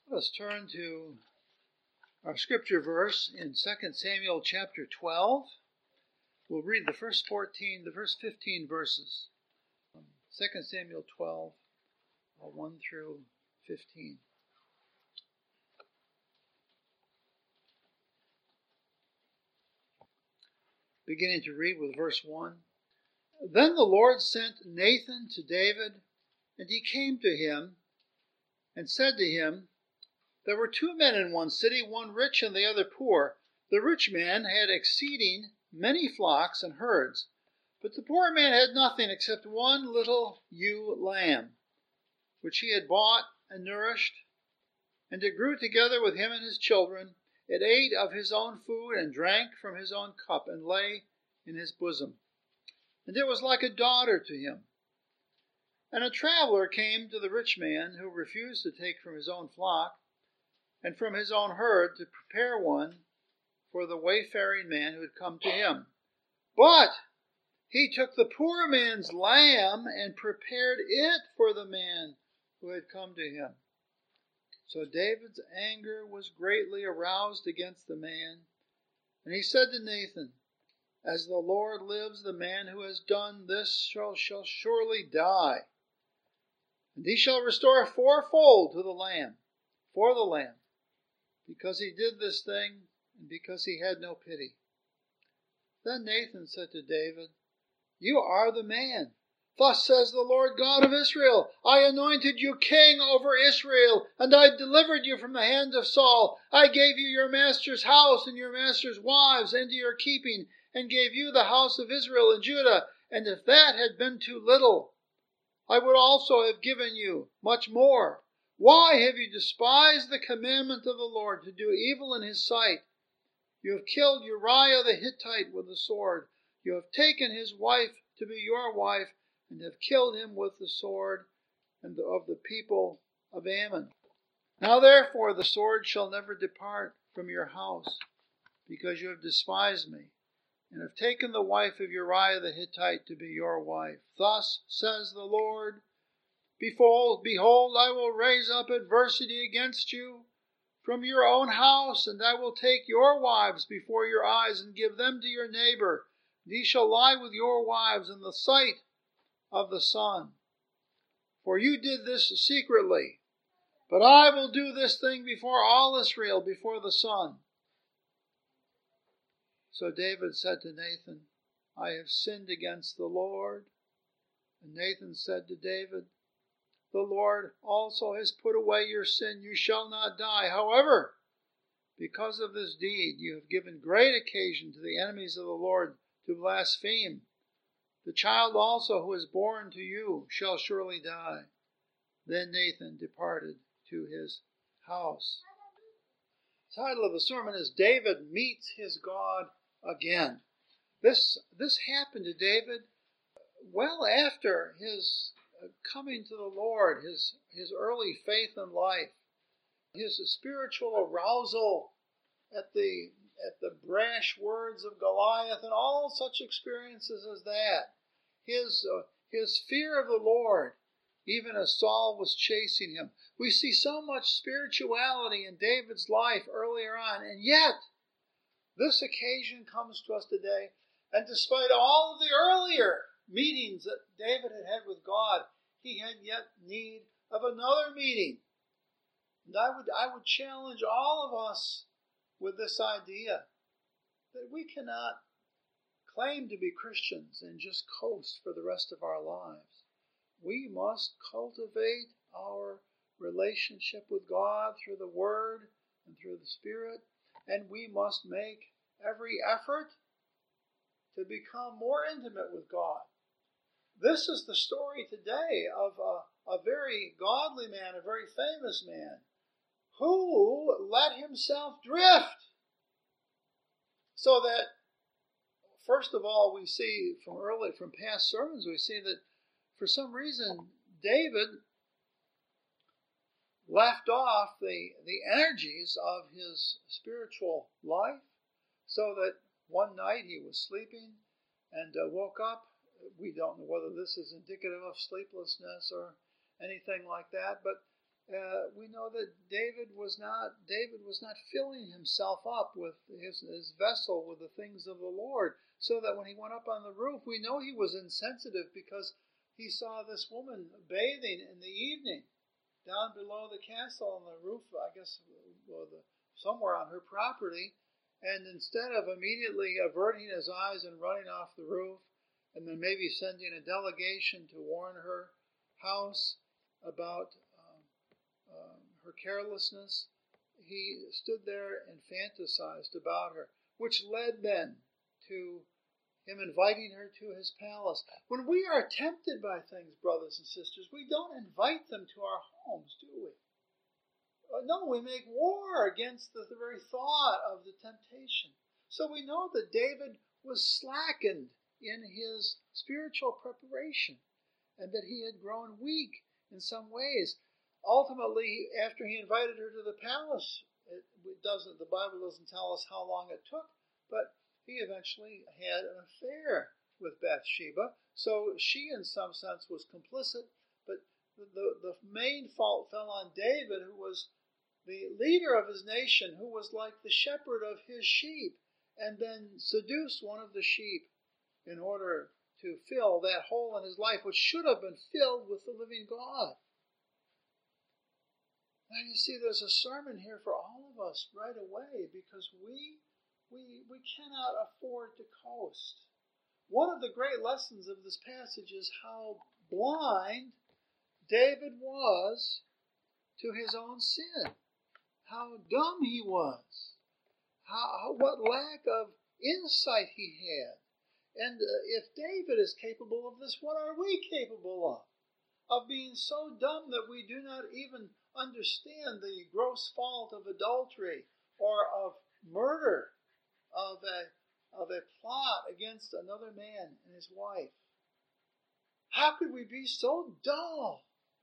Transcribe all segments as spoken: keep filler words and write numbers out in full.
Let us turn to our scripture verse in Second Samuel chapter twelve. We'll read the first fourteen, the first fifteen verses. Second Samuel twelve, one through fifteen. Beginning to read with verse one. Then the Lord sent Nathan to David, and he came to him and said to him, There were two men in one city, one rich and the other poor. The rich man had exceeding many flocks and herds, but the poor man had nothing except one little ewe lamb, which he had bought and nourished, and it grew together with him and his children. It ate of his own food and drank from his own cup and lay in his bosom. And it was like a daughter to him. And a traveler came to the rich man, who refused to take from his own flock and from his own herd to prepare one for the wayfaring man who had come to him. But he took the poor man's lamb and prepared it for the man who had come to him. So David's anger was greatly aroused against the man, and he said to Nathan, As the Lord lives, the man who has done this shall, shall surely die, and he shall restore fourfold to the lamb, for the lamb, because he did this thing, and because he had no pity. Then Nathan said to David, You are the man. Thus says the Lord God of Israel, I anointed you king over Israel, and I delivered you from the hand of Saul. I gave you your master's house and your master's wives into your keeping, and gave you the house of Israel and Judah. And if that had been too little, I would also have given you much more. Why have you despised the commandment of the Lord to do evil in his sight? You have killed Uriah the Hittite with the sword. You have taken his wife to be your wife, and have killed him with the sword and of the people of Ammon. Now therefore the sword shall never depart from your house, because you have despised me, and have taken the wife of Uriah the Hittite to be your wife. Thus says the Lord, Behold, behold, I will raise up adversity against you from your own house, and I will take your wives before your eyes and give them to your neighbor. And he shall lie with your wives in the sight of the sun. For you did this secretly, but I will do this thing before all Israel, before the sun. So David said to Nathan, I have sinned against the Lord. And Nathan said to David, The Lord also has put away your sin. You shall not die. However, because of this deed, you have given great occasion to the enemies of the Lord to blaspheme. The child also who is born to you shall surely die. Then Nathan departed to his house. The title of the sermon is David Meets His God Again. This, this happened to David well after his coming to the Lord, his, his early faith in life, his spiritual arousal at the, at the brash words of Goliath and all such experiences as that. His, uh, his fear of the Lord, even as Saul was chasing him. We see so much spirituality in David's life earlier on, and yet this occasion comes to us today, and despite all of the earlier meetings that David had had with God, he had yet need of another meeting. And I would, I would challenge all of us with this idea that we cannot claim to be Christians and just coast for the rest of our lives. We must cultivate our relationship with God through the Word and through the Spirit, and we must make every effort to become more intimate with God. This is the story today of a, a very godly man, a very famous man, who let himself drift. So that, first of all, we see from early, from past sermons, we see that for some reason David left off the, the energies of his spiritual life, so that one night he was sleeping and uh, woke up. We don't know whether this is indicative of sleeplessness or anything like that, but Uh, we know that David was not David was not filling himself up with his, his vessel with the things of the Lord, so that when he went up on the roof, we know he was insensitive because he saw this woman bathing in the evening down below the castle on the roof, I guess, or the, somewhere on her property, and instead of immediately averting his eyes and running off the roof, and then maybe sending a delegation to warn her house about Um, her carelessness, he stood there and fantasized about her, which led then to him inviting her to his palace. When we are tempted by things, brothers and sisters, we don't invite them to our homes, do we? Uh, no, we make war against the, the very thought of the temptation. So we know that David was slackened in his spiritual preparation and that he had grown weak in some ways. Ultimately, after he invited her to the palace, it doesn't, the Bible doesn't tell us how long it took, but he eventually had an affair with Bathsheba. So she, in some sense, was complicit, but the, the, the main fault fell on David, who was the leader of his nation, who was like the shepherd of his sheep, and then seduced one of the sheep in order to fill that hole in his life, which should have been filled with the living God. Now you see, there's a sermon here for all of us right away, because we, we, we cannot afford to coast. One of the great lessons of this passage is how blind David was to his own sin, how dumb he was, how, how what lack of insight he had. And uh, if David is capable of this, what are we capable of? Of being so dumb that we do not even understand the gross fault of adultery or of murder, of a, of a plot against another man and his wife. How could we be so dull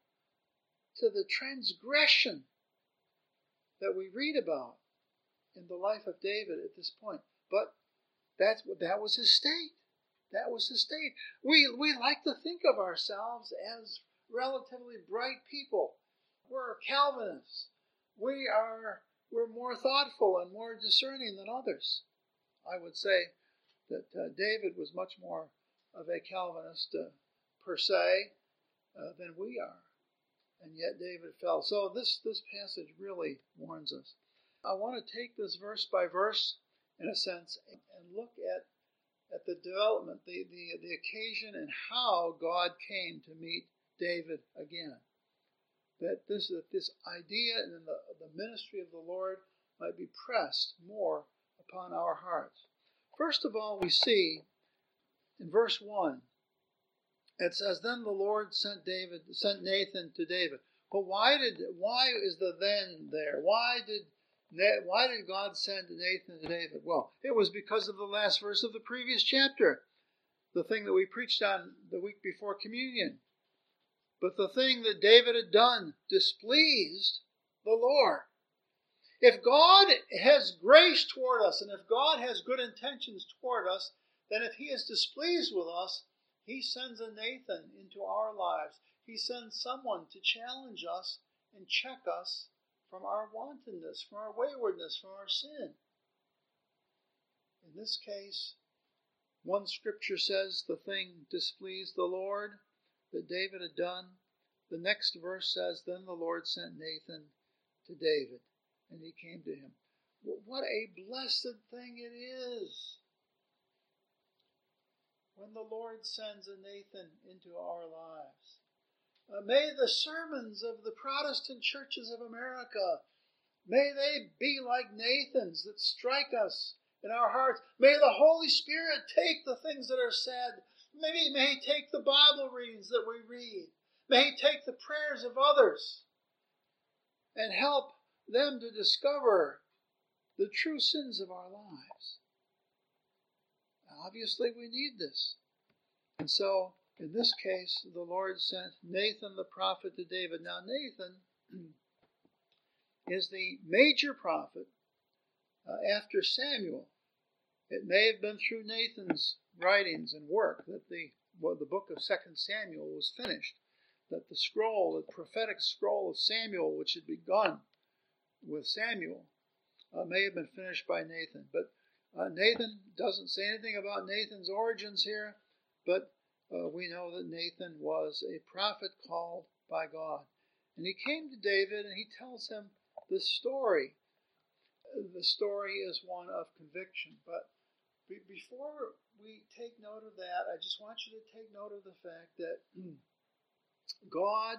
to the transgression that we read about in the life of David at this point? But that's, that was his state. That was his state. We, we like to think of ourselves as relatively bright people. We're Calvinists. We are we're more thoughtful and more discerning than others. I would say that uh, David was much more of a Calvinist uh, per se uh, than we are, and yet David fell. So this this passage really warns us. I want to take this verse by verse, in a sense, and, and look at at the development, the, the the occasion, and how God came to meet David again. That this that this idea and the, the ministry of the Lord might be pressed more upon our hearts. First of all, we see in verse one, it says, "Then the Lord sent David, sent Nathan to David." Well, why did why is the then there? Why did why did God send Nathan to David? Well, it was because of the last verse of the previous chapter, the thing that we preached on the week before communion. But the thing that David had done displeased the Lord. If God has grace toward us, and if God has good intentions toward us, then if he is displeased with us, he sends a Nathan into our lives. He sends someone to challenge us and check us from our wantonness, from our waywardness, from our sin. In this case, one scripture says the thing displeased the Lord that David had done. The next verse says, "Then the Lord sent Nathan to David, and he came to him." What a blessed thing it is when the Lord sends a Nathan into our lives. Uh, may the sermons of the Protestant churches of America, may they be like Nathans that strike us in our hearts. May the Holy Spirit take the things that are said. Maybe may he take the Bible readings that we read. May he take the prayers of others and help them to discover the true sins of our lives. Obviously, we need this. And so, in this case, the Lord sent Nathan the prophet to David. Now, Nathan is the major prophet uh, after Samuel. It may have been through Nathan's writings and work that the well, the book of Second Samuel was finished. that the scroll, the prophetic scroll of Samuel, which had begun with Samuel, uh, may have been finished by Nathan. But uh, Nathan doesn't say anything about Nathan's origins here, but uh, we know that Nathan was a prophet called by God. And he came to David and he tells him this story. The story is one of conviction. But be- before we take note of that, I just want you to take note of the fact that God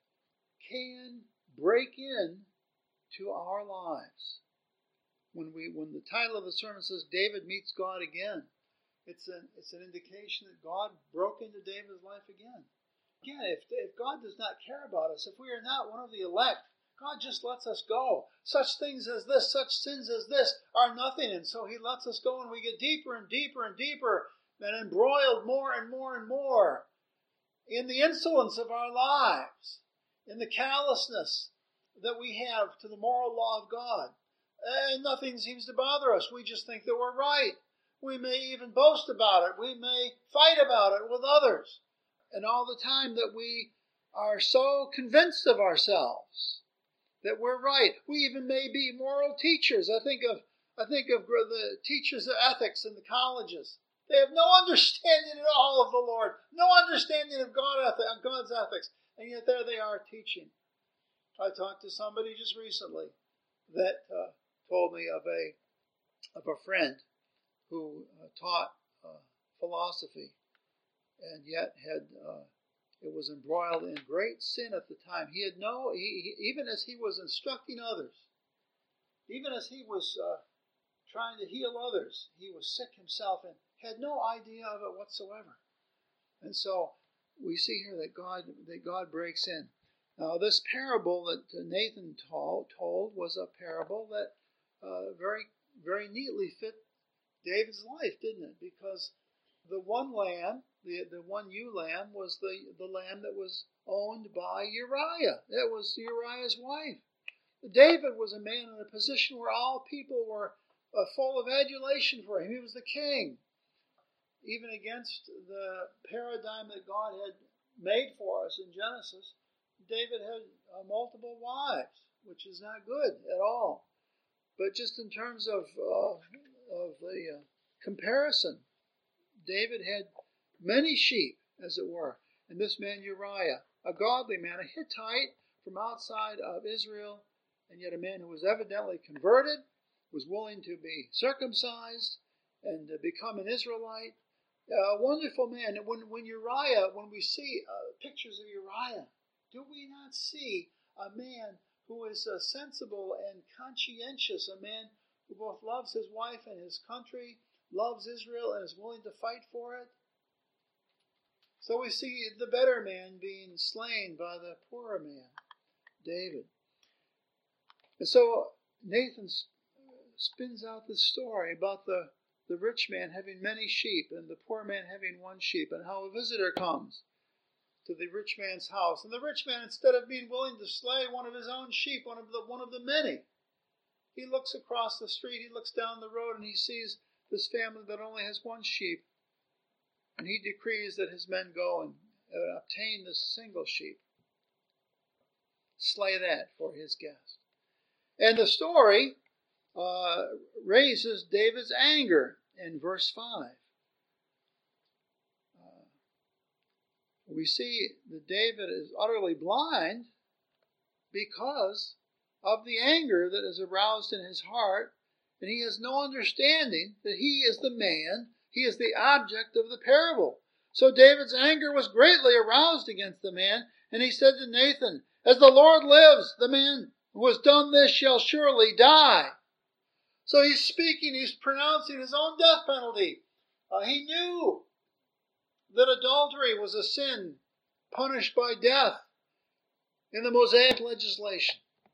can break in to our lives. When we, when the title of the sermon says David meets God again, it's an it's an indication that God broke into David's life again. Again, if if God does not care about us, if we are not one of the elect, God just lets us go. Such things as this, such sins as this are nothing, and so He lets us go, and we get deeper and deeper and deeper, and embroiled more and more and more in the insolence of our lives, in the callousness that we have to the moral law of God. And nothing seems to bother us. We just think that we're right. We may even boast about it. We may fight about it with others. And all the time that we are so convinced of ourselves that we're right. We even may be moral teachers. I think of I think of the teachers of ethics in the colleges. They have no understanding at all of the Lord, no understanding of God, God's ethics, and yet there they are teaching. I talked to somebody just recently that uh, told me of a of a friend who uh, taught uh, philosophy, and yet had uh, it was embroiled in great sin at the time. He had no, he, he, even as he was instructing others, even as he was uh, trying to heal others, he was sick himself and had no idea of it whatsoever. And so we see here that God that God breaks in. Now, this parable that Nathan told, told was a parable that uh, very very neatly fit David's life, didn't it? Because the one lamb, the, the one ewe lamb, was the, the lamb that was owned by Uriah. That was Uriah's wife. David was a man in a position where all people were uh, full of adulation for him. He was the king. Even against the paradigm that God had made for us in Genesis, David had uh, multiple wives, which is not good at all. But just in terms of uh, of the uh, comparison, David had many sheep, as it were. And this man Uriah, a godly man, a Hittite from outside of Israel, and yet a man who was evidently converted, was willing to be circumcised and to become an Israelite. A wonderful man. And when, when Uriah, when we see uh, pictures of Uriah, do we not see a man who is uh, sensible and conscientious, a man who both loves his wife and his country, loves Israel, and is willing to fight for it? So we see the better man being slain by the poorer man, David. And so Nathan spins out this story about the, the rich man having many sheep and the poor man having one sheep, and how a visitor comes to the rich man's house. And the rich man, instead of being willing to slay one of his own sheep, one of the one of the many, he looks across the street, he looks down the road, and he sees this family that only has one sheep. And he decrees that his men go and uh, obtain this single sheep. Slay that for his guest. And the story uh, raises David's anger in verse five. Uh, we see that David is utterly blind because of the anger that is aroused in his heart, and he has no understanding that he is the man, he is the object of the parable. So David's anger was greatly aroused against the man, and he said to Nathan, "As the Lord lives, the man who has done this shall surely die." So he's speaking, he's pronouncing his own death penalty. Uh, he knew that adultery was a sin punished by death in the Mosaic legislation.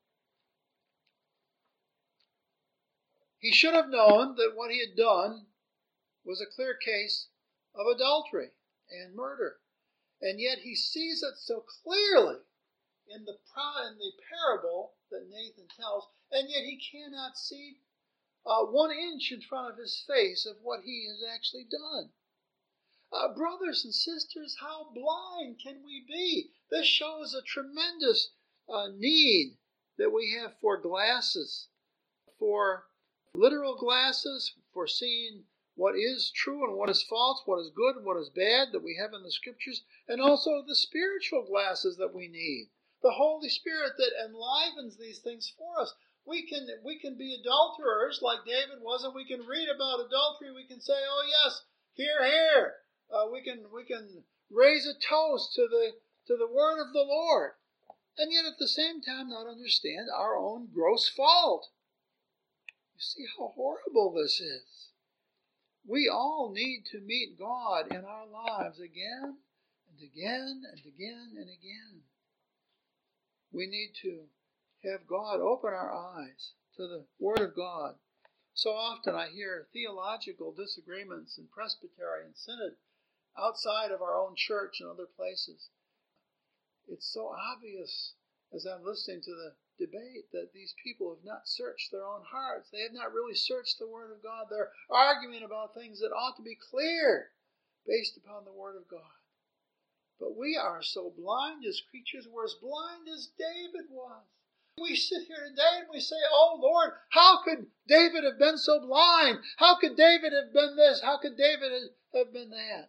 He should have known that what he had done was a clear case of adultery and murder. And yet he sees it so clearly in the, in the parable that Nathan tells, and yet he cannot see uh, one inch in front of his face of what he has actually done. Uh, brothers and sisters, how blind can we be? This shows a tremendous uh, need that we have for glasses, for literal glasses, for seeing what is true and what is false, what is good and what is bad that we have in the Scriptures, and also the spiritual glasses that we need. The Holy Spirit that enlivens these things for us. We can we can be adulterers like David was, and we can read about adultery. We can say, "Oh yes, here, here." Uh, we can we can raise a toast to the to the word of the Lord, and yet at the same time not understand our own gross fault. You see how horrible this is. We all need to meet God in our lives again and again and again and again. We need to have God open our eyes to the Word of God. So often I hear theological disagreements in presbytery and synod outside of our own church and other places. It's so obvious as I'm listening to the debate that these people have not searched their own hearts. They have not really searched the Word of God. They're arguing about things that ought to be clear based upon the Word of God. But we are so blind as creatures. We're as blind as David was. We sit here today and we say, "Oh Lord, how could David have been so blind? How could David have been this? How could David have been that?"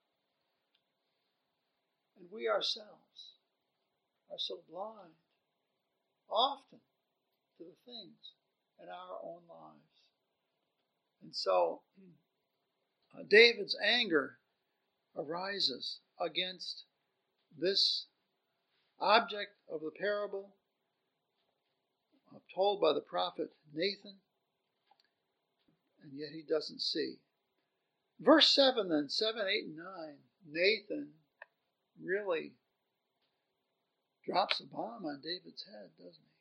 And we ourselves are so blind often to the things in our own lives. And so uh, David's anger arises against this object of the parable uh, told by the prophet Nathan, and yet he doesn't see. Verse seven then, seven, eight, and nine, Nathan really drops a bomb on David's head, doesn't he?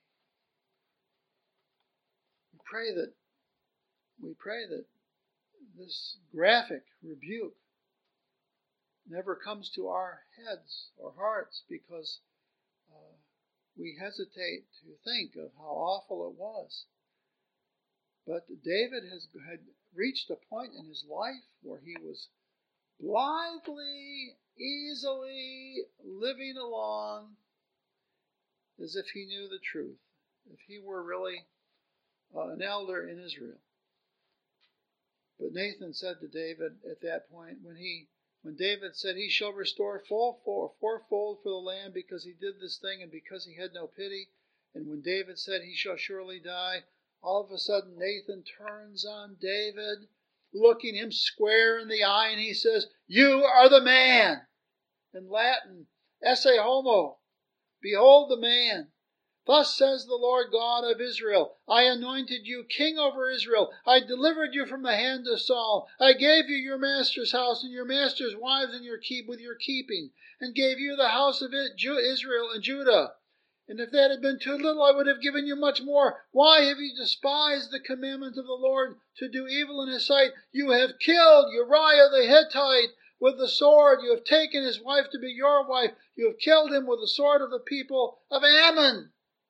We pray that we pray that this graphic rebuke never comes to our heads or hearts, because uh, we hesitate to think of how awful it was. But David has had reached a point in his life where he was blithely, easily living along as if he knew the truth, if he were really uh, an elder in Israel. But Nathan said to David at that point, when he When David said, "He shall restore four, four, fourfold for the land because he did this thing and because he had no pity," and when David said, "He shall surely die," all of a sudden Nathan turns on David, looking him square in the eye, and he says, "You are the man." In Latin, esse homo, behold the man. Thus says the Lord God of Israel, I anointed you king over Israel. I delivered you from the hand of Saul. I gave you your master's house and your master's wives and your keep with your keeping, and gave you the house of Israel and Judah. And if that had been too little, I would have given you much more. Why have you despised the commandment of the Lord to do evil in his sight? You have killed Uriah the Hittite with the sword. You have taken his wife to be your wife. You have killed him with the sword of the people of Ammon.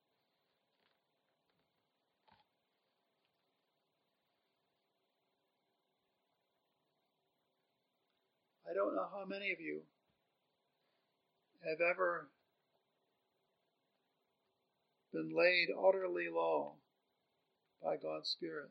I don't know how many of you have ever been laid utterly low by God's Spirit,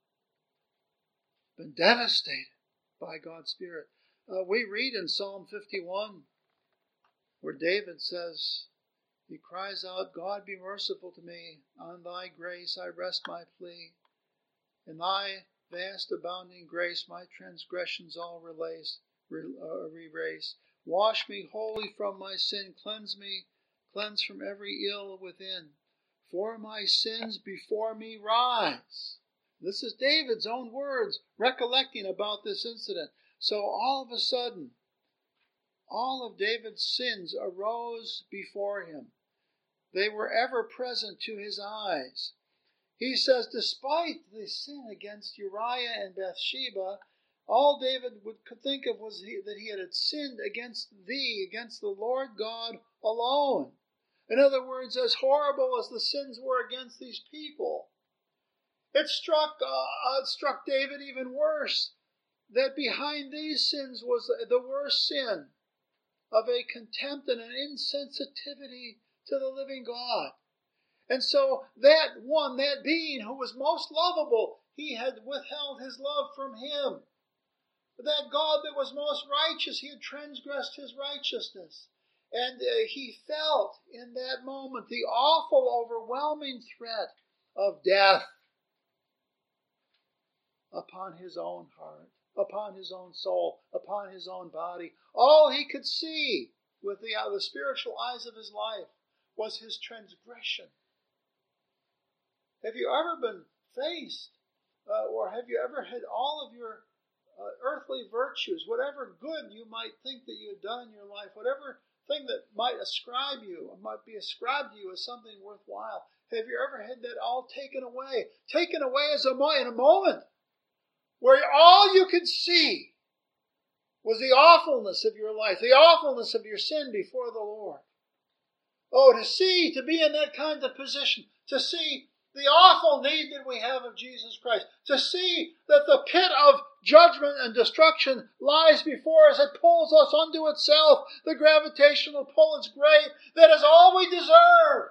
been devastated by God's Spirit. Uh, we read in Psalm fifty-one where David says, he cries out, "God be merciful to me. On thy grace I rest my plea. In thy vast abounding grace my transgressions all relace. Erase. Wash me wholly from my sin. Cleanse me, cleanse from every ill within. For my sins before me rise." This is David's own words, recollecting about this incident. So all of a sudden, all of David's sins arose before him. They were ever present to his eyes. He says, despite the sin against Uriah and Bathsheba, all David would, could think of was he, that he had sinned against thee, against the Lord God alone. In other words, as horrible as the sins were against these people, it struck, uh, it struck David even worse that behind these sins was the worst sin of a contempt and an insensitivity to the living God. And so that one, that being who was most lovable, he had withheld his love from him. That God that was most righteous, he had transgressed his righteousness. And uh, he felt in that moment the awful, overwhelming threat of death upon his own heart, upon his own soul, upon his own body. All he could see with the, uh, the spiritual eyes of his life was his transgression. Have you ever been faced, uh, or have you ever had all of your uh, earthly virtues, whatever good you might think that you had done in your life, whatever thing that might ascribe you, or might be ascribed to you as something worthwhile, have you ever had that all taken away? Taken away as a mo- in a moment where all you could see was the awfulness of your life, the awfulness of your sin before the Lord. Oh, to see, to be in that kind of position, to see the awful need that we have of Jesus Christ, to see that the pit of judgment and destruction lies before us. It pulls us unto itself. The gravitational pull is great. That is all we deserve.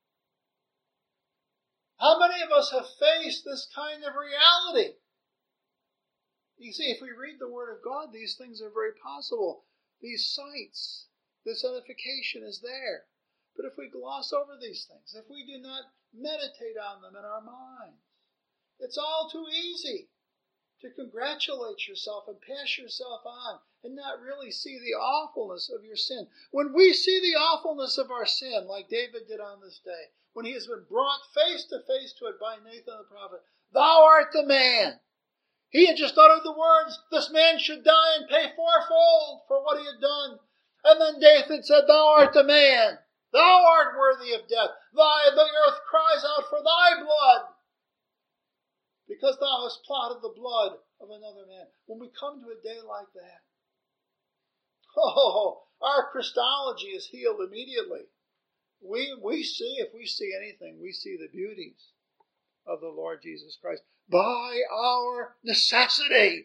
How many of us have faced this kind of reality? You see, if we read the Word of God, these things are very possible. These sights, this edification is there. But if we gloss over these things, if we do not meditate on them in our minds, it's all too easy to congratulate yourself and pass yourself on and not really see the awfulness of your sin. When we see the awfulness of our sin, like David did on this day, when he has been brought face to face to it by Nathan the prophet, "Thou art the man." He had just uttered the words, this man should die and pay fourfold for what he had done. And then David said, "Thou art the man. Thou art worthy of death. Thy, the earth cries out for thy blood, because thou hast plotted the blood of another man." When we come to a day like that, oh, our Christology is healed immediately. We, we see, if we see anything, we see the beauties of the Lord Jesus Christ by our necessity.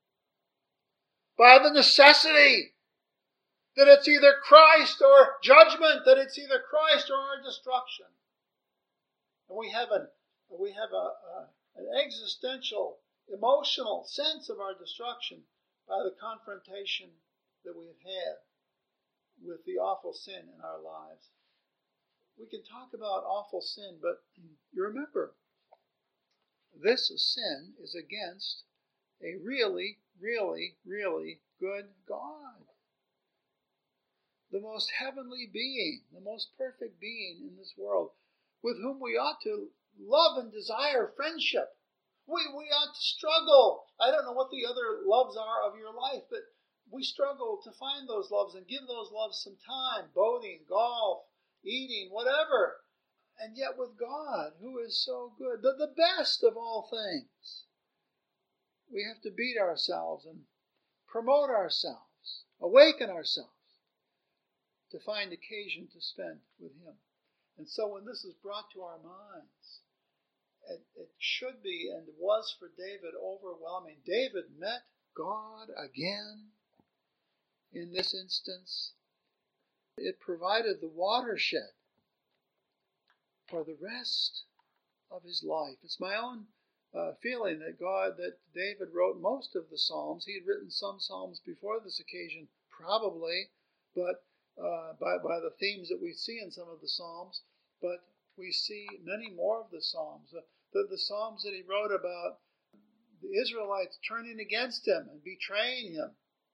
By the necessity that it's either Christ or judgment, that it's either Christ or our destruction. And we have an, we have a, a, an existential, emotional sense of our destruction by the confrontation that we have had with the awful sin in our lives. We can talk about awful sin, but you remember, this sin is against a really, really, really good God. The most heavenly being, the most perfect being in this world, with whom we ought to love and desire friendship. We, we ought to struggle. I don't know what the other loves are of your life, but we struggle to find those loves and give those loves some time, boating, golf, eating, whatever. And yet with God, who is so good, the, the best of all things, we have to beat ourselves and promote ourselves, awaken ourselves to find occasion to spend with Him. And so when this is brought to our minds, it, it should be and was for David overwhelming. David met God again in this instance. It provided the watershed for the rest of his life. It's my own uh, feeling that God, that David wrote most of the Psalms. He had written some Psalms before this occasion, probably, but uh, by, by the themes that we see in some of the Psalms, but we see many more of the Psalms. Uh, the, the Psalms that he wrote about the Israelites turning against him and betraying him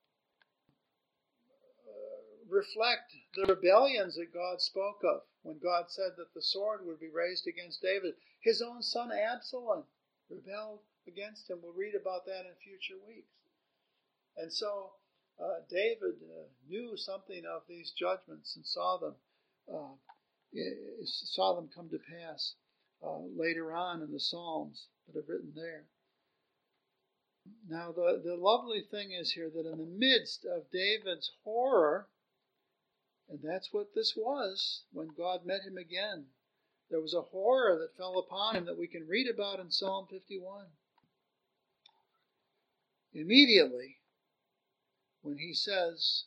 uh, reflect the rebellions that God spoke of when God said that the sword would be raised against David. His own son Absalom rebelled against him. We'll read about that in future weeks. And so uh, David uh, knew something of these judgments and saw them uh, saw them come to pass uh, later on in the Psalms that are written there. Now, the, the lovely thing is here that in the midst of David's horror, and that's what this was when God met him again, there was a horror that fell upon him that we can read about in Psalm fifty-one. immediately when he says,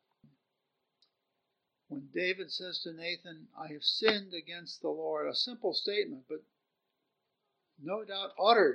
when David says to Nathan, I have sinned against the Lord, a simple statement, but no doubt uttered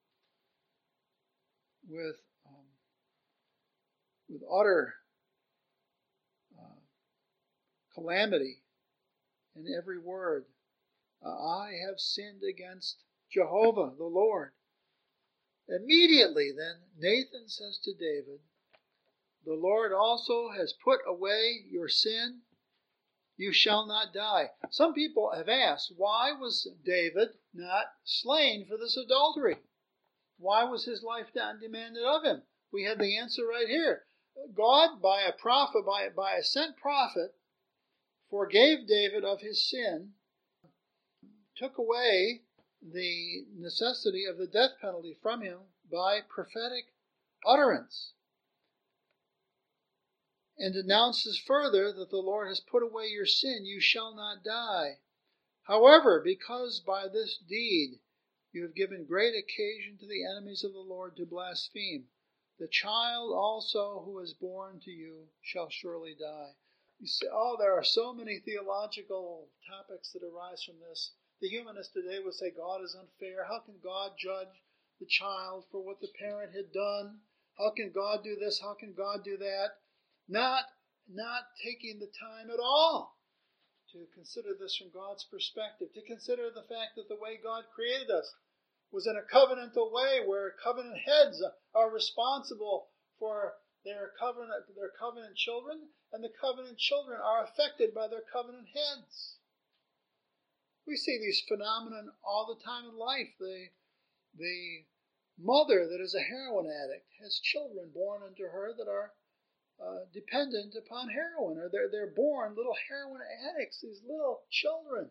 with, um, with utter uh, calamity in every word. Uh, I have sinned against Jehovah, the Lord. Immediately then, Nathan says to David, the Lord also has put away your sin. You shall not die. Some people have asked, why was David not slain for this adultery? Why was his life not demanded of him? We have the answer right here. God, by a prophet, by, by a sent prophet, forgave David of his sin, took away the necessity of the death penalty from him by prophetic utterance, and announces further that the Lord has put away your sin, you shall not die. However, because by this deed you have given great occasion to the enemies of the Lord to blaspheme, the child also who is born to you shall surely die. You say, oh, there are so many theological topics that arise from this. The humanist today would say God is unfair. How can God judge the child for what the parent had done? How can God do this? How can God do that? Not, not taking the time at all to consider this from God's perspective, to consider the fact that the way God created us was in a covenantal way where covenant heads are responsible for their covenant, their covenant children, and the covenant children are affected by their covenant heads. We see these phenomena all the time in life. The, the mother that is a heroin addict has children born unto her that are uh, dependent upon heroin, or they're, they're born little heroin addicts, these little children,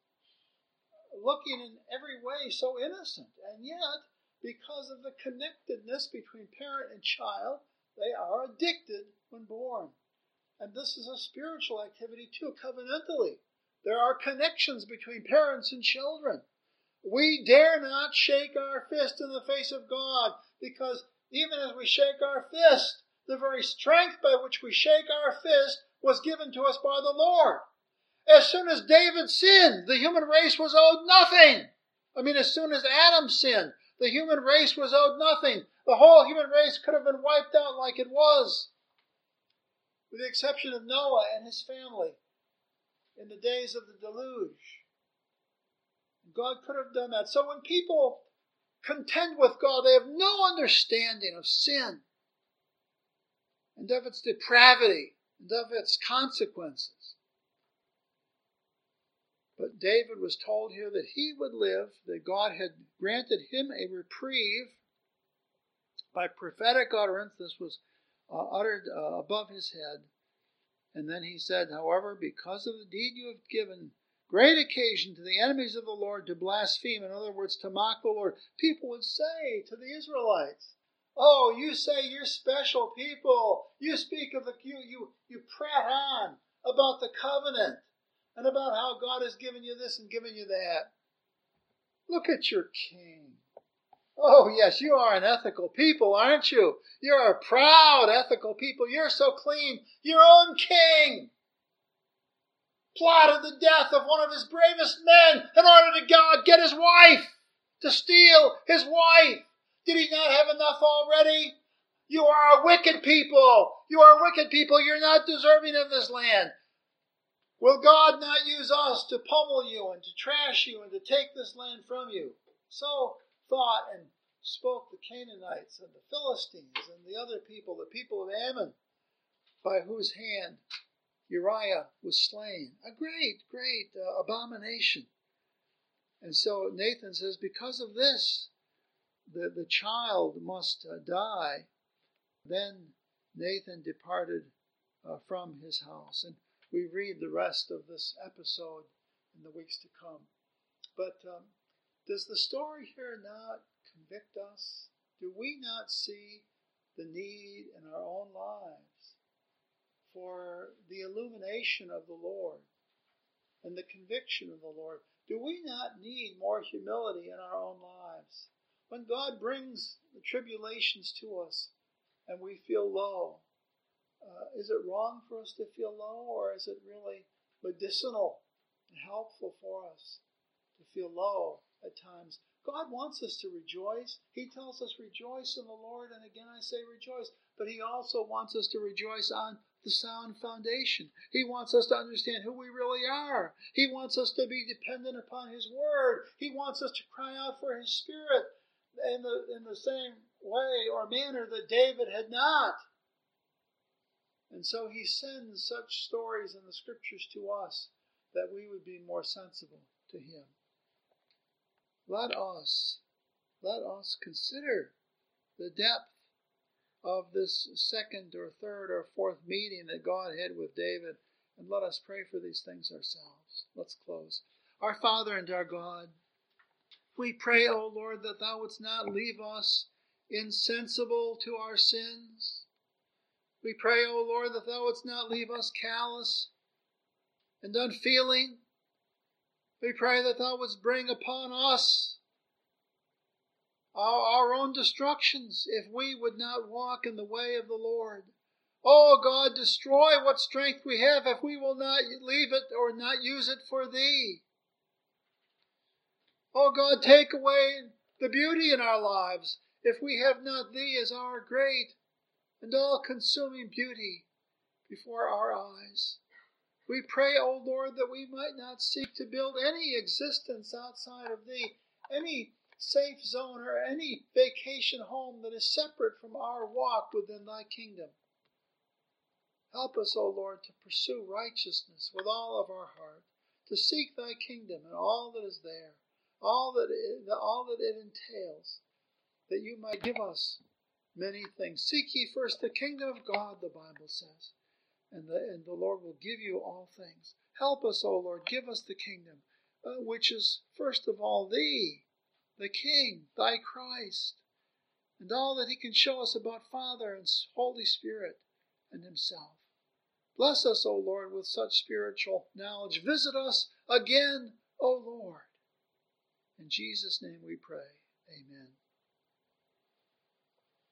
looking in every way so innocent. And yet, because of the connectedness between parent and child, they are addicted when born. And this is a spiritual activity too, covenantally. There are connections between parents and children. We dare not shake our fist in the face of God, because even as we shake our fist, the very strength by which we shake our fist was given to us by the Lord. As soon as David sinned, the human race was owed nothing. I mean, as soon as Adam sinned, the human race was owed nothing. The whole human race could have been wiped out like it was, with the exception of Noah and his family in the days of the deluge. God could have done that. So when people contend with God, they have no understanding of sin and of its depravity and of its consequences. But David was told here that he would live, that God had granted him a reprieve by prophetic utterance. This was uh, uttered uh, above his head. And then he said, however, because of the deed you have given great occasion to the enemies of the Lord to blaspheme, in other words, to mock the Lord. People would say to the Israelites, oh, you say you're special people. You speak of the, you, you, you prat on about the covenant and about how God has given you this and given you that. Look at your king. Oh, yes, you are an ethical people, aren't you? You're a proud, ethical people. You're so clean. Your own king plotted the death of one of his bravest men in order to God get his wife, to steal his wife. Did he not have enough already? You are a wicked people. You are wicked people. You're not deserving of this land. Will God not use us to pummel you and to trash you and to take this land from you? So thought and spoke the Canaanites and the Philistines and the other people, the people of Ammon, by whose hand Uriah was slain. A great, great uh, abomination. And so Nathan says, because of this, the, the child must uh, die. Then Nathan departed uh, from his house. And we read the rest of this episode in the weeks to come. But um, does the story here not convict us? Do we not see the need in our own lives for the illumination of the Lord and the conviction of the Lord? Do we not need more humility in our own lives? when God brings the tribulations to us and we feel low, uh, is it wrong for us to feel low, or is it really medicinal and helpful for us to feel low at times? God wants us to rejoice. He tells us rejoice in the Lord, and again I say rejoice. But he also wants us to rejoice on the sound foundation. He wants us to understand who we really are. He wants us to be dependent upon his word. He wants us to cry out for his spirit in the, in the same way or manner that David had not. And so he sends such stories in the scriptures to us that we would be more sensible to him. Let us, let us consider the depth of this second or third or fourth meeting that God had with David, and let us pray for these things ourselves. Let's close. Our Father and our God, we pray, O Lord, that thou wouldst not leave us insensible to our sins. We pray, O Lord, that thou wouldst not leave us callous and unfeeling. We pray that thou wouldst bring upon us our, our own destructions if we would not walk in the way of the Lord. Oh God, destroy what strength we have if we will not leave it or not use it for thee. Oh God, take away the beauty in our lives if we have not thee as our great and all-consuming beauty before our eyes. We pray, O Lord, that we might not seek to build any existence outside of thee, any safe zone or any vacation home that is separate from our walk within thy kingdom. Help us, O Lord, to pursue righteousness with all of our heart, to seek thy kingdom and all that is there, all that it, all that it entails, that you might give us many things. Seek ye first the kingdom of God, the Bible says, and the, and the Lord will give you all things. Help us, O Lord, give us the kingdom, uh, which is first of all thee, the King, thy Christ, and all that he can show us about Father and Holy Spirit and himself. Bless us, O Lord, with such spiritual knowledge. Visit us again, O Lord. In Jesus' name we pray. Amen.